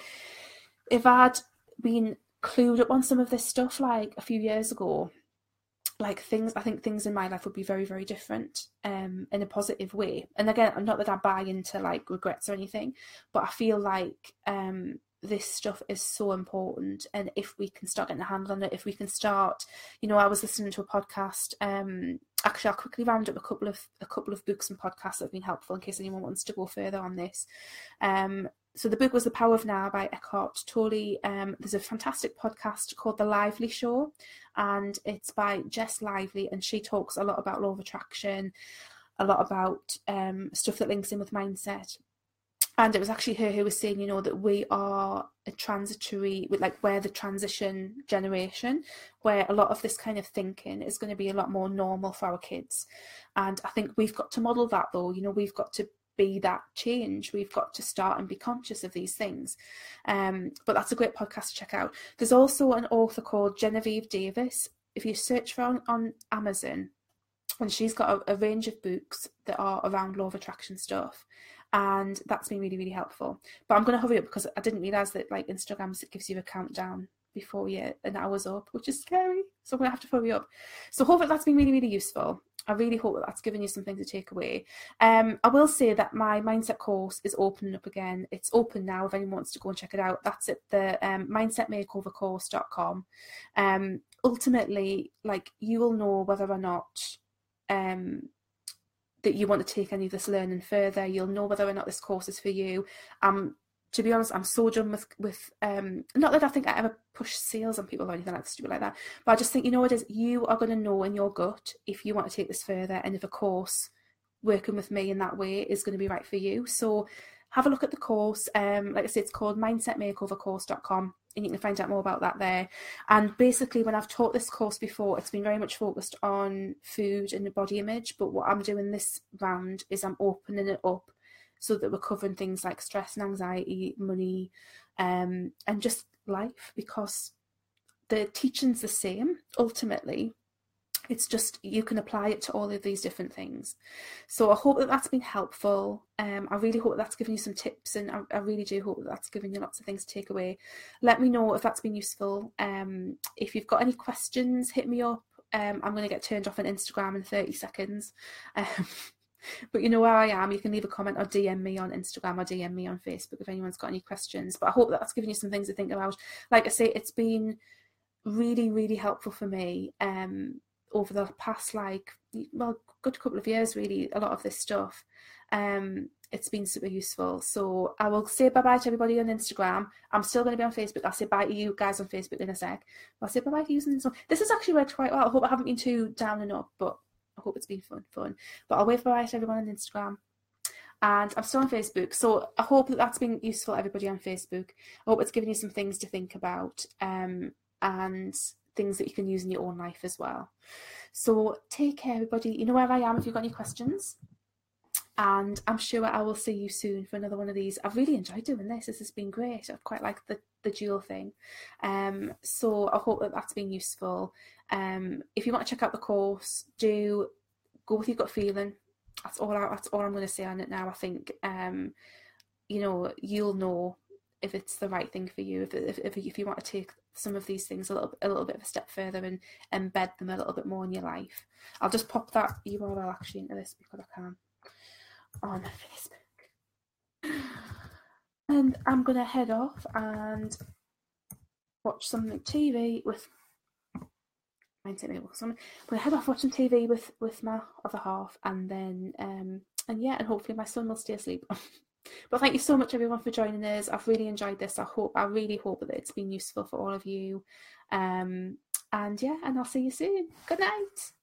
if I'd been clued up on some of this stuff like a few years ago, like I think things in my life would be very, very different in a positive way. And again, not that I buy into like regrets or anything, but I feel like this stuff is so important. And if we can start getting a handle on it, if we can start, you know, I was listening to a podcast, actually I'll quickly round up a couple of books and podcasts that have been helpful in case anyone wants to go further on this. So the book was The Power of Now by Eckhart Tolle. There's a fantastic podcast called The Lively Show, and it's by Jess Lively, and she talks a lot about law of attraction, a lot about stuff that links in with mindset. And it was actually her who was saying, you know, that we are a transitory, like we're the transition generation, where a lot of this kind of thinking is going to be a lot more normal for our kids. And I think we've got to model that, though. You know, we've got to be that change. We've got to start and be conscious of these things. But that's a great podcast to check out. There's also an author called Genevieve Davis. If you search for her on Amazon, and she's got a range of books that are around law of attraction stuff, and that's been really, really helpful. But I'm going to hurry up because I didn't realise that like Instagram gives you a countdown before an hour's up, which is scary. So I'm going to have to hurry up. So hopefully that's been really, really useful. I really hope that that's given you something to take away. I will say that my mindset course is opening up again. It's open now if anyone wants to go and check it out. That's at the mindsetmakeovercourse.com. Ultimately, like, you will know whether or not that you want to take any of this learning further. You'll know whether or not this course is for you. To be honest, I'm so done with not that I think I ever push sales on people or anything like stupid like that, but I just think, you know what it is, you are going to know in your gut if you want to take this further, and if a course working with me in that way is going to be right for you. So have a look at the course. Like I said, it's called mindsetmakeovercourse.com, and you can find out more about that there. And basically, when I've taught this course before, it's been very much focused on food and the body image, but what I'm doing this round is I'm opening it up so that we're covering things like stress and anxiety, money, and just life, because the teaching's the same ultimately. It's just you can apply it to all of these different things. So I hope that that's been helpful. I really hope that's given you some tips, and I really do hope that that's given you lots of things to take away. Let me know if that's been useful. If you've got any questions, hit me up. I'm going to get turned off on Instagram in 30 seconds. But you know where I am. You can leave a comment or DM me on Instagram or DM me on Facebook if anyone's got any questions. But I hope that's given you some things to think about. Like I say, it's been really, really helpful for me over the past, good couple of years, really, a lot of this stuff. It's been super useful. So I will say bye-bye to everybody on Instagram. I'm still going to be on Facebook. I'll say bye to you guys on Facebook in a sec. I'll say bye-bye to you on Instagram. This has actually worked quite well. I hope I haven't been too down and up, but I hope it's been fun. But I'll wave bye to everyone on Instagram. And I'm still on Facebook. So I hope that that's been useful to everybody on Facebook. I hope it's given you some things to think about and things that you can use in your own life as well. So take care, everybody. You know where I am if you've got any questions. And I'm sure I will see you soon for another one of these. I've really enjoyed doing this. This has been great. I've quite liked the dual thing. So I hope that that's been useful. If you want to check out the course, do go with your gut feeling. That's all I'm going to say on it now. I think you'll know if it's the right thing for you. If you want to take some of these things a little bit of a step further and embed them a little bit more in your life. I'll just pop that URL actually into this because I can on Facebook. And I'm going to head off and watch something TV with. I'm going to head off watching TV with my other half, and then and hopefully my son will stay asleep. But thank you so much, everyone, for joining us. I've really enjoyed this. I really hope that it's been useful for all of you. And I'll see you soon. Good night.